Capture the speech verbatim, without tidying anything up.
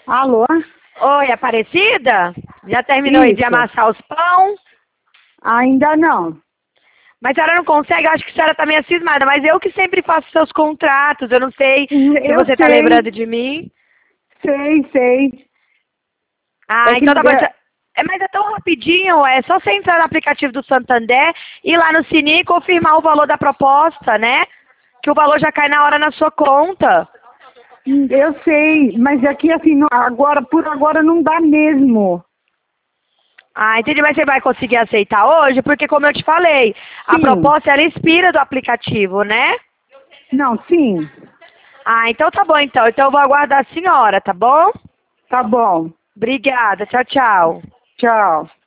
Alô? Oi, Aparecida? Já terminou Isso. de amassar os pão? Ainda não. Mas a senhora não consegue? Eu acho que a senhora tá meio cismada, mas eu que sempre faço seus contratos, eu não sei se Eu você tá sei, lembrando de mim. sei, sei. Ah, É que então tá bom. é, É, mas é tão rapidinho, é só você entrar no aplicativo do Santander, ir lá no Sininho e confirmar o valor da proposta, né? Que o valor já cai na hora na sua conta. eu sei, mas aqui assim, não- agora, por agora não dá mesmo. Ah, entendi, mas você vai conseguir aceitar hoje? Porque como eu te falei, a Sim. proposta ela expira do aplicativo, né? Não, sim. Ah, então tá bom então. Então eu vou aguardar a senhora, tá bom? Tá bom. Obrigada, tchau, tchau. Tchau.